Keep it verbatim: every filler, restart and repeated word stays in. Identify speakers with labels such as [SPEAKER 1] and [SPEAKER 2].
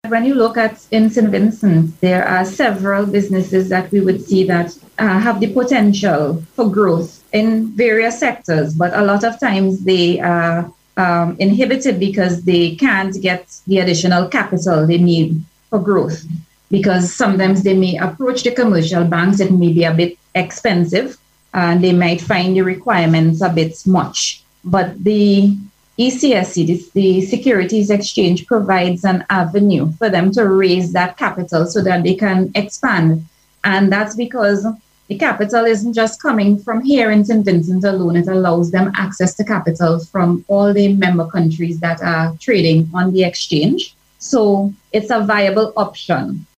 [SPEAKER 1] When you look at in Saint Vincent, there are several businesses that we would see that uh, have the potential for growth in various sectors, but a lot of times they are um, inhibited because they can't get the additional capital they need for growth. Because sometimes they may approach the commercial banks, it may be a bit expensive, and they might find the requirements a bit much. But the E C S C, the, the Securities Exchange, provides an avenue for them to raise that capital so that they can expand. And that's because the capital isn't just coming from here in Saint Vincent alone. It allows them access to capital from all the member countries that are trading on the exchange. So it's a viable option.